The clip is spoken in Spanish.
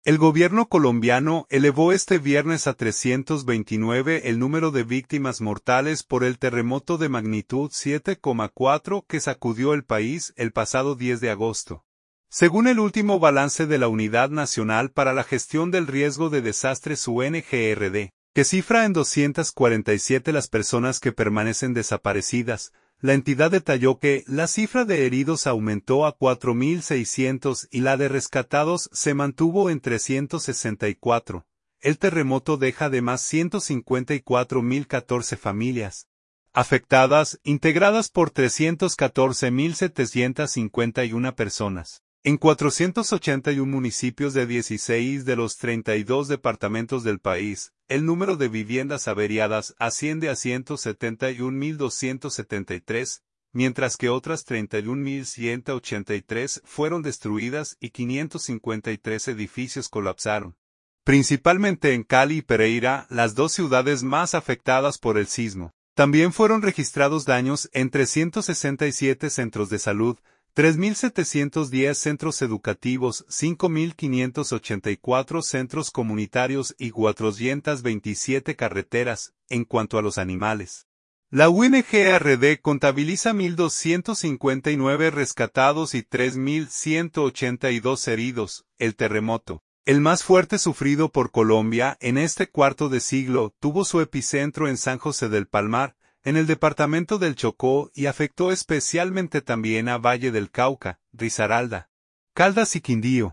El gobierno colombiano elevó este viernes a 329 el número de víctimas mortales por el terremoto de magnitud 7,4 que sacudió el país el pasado 10 de agosto. Según el último balance de la Unidad Nacional para la Gestión del Riesgo de Desastres UNGRD, que cifra en 247 las personas que permanecen desaparecidas, la entidad detalló que la cifra de heridos aumentó a 4.600 y la de rescatados se mantuvo en 364. El terremoto deja además 154.014 familias afectadas, integradas por 314.751 personas, en 481 municipios de 16 de los 32 departamentos del país. El número de viviendas averiadas asciende a 171.273, mientras que otras 31.183 fueron destruidas y 553 edificios colapsaron. Principalmente en Cali y Pereira, las dos ciudades más afectadas por el sismo. También fueron registrados daños en 367 centros de salud, 3.710 centros educativos, 5.584 centros comunitarios y 427 carreteras. En cuanto a los animales, la UNGRD contabiliza 1.259 rescatados y 3.182 heridos. El terremoto, el más fuerte sufrido por Colombia en este cuarto de siglo, tuvo su epicentro en San José del Palmar, en el departamento del Chocó, y afectó especialmente también a Valle del Cauca, Risaralda, Caldas y Quindío.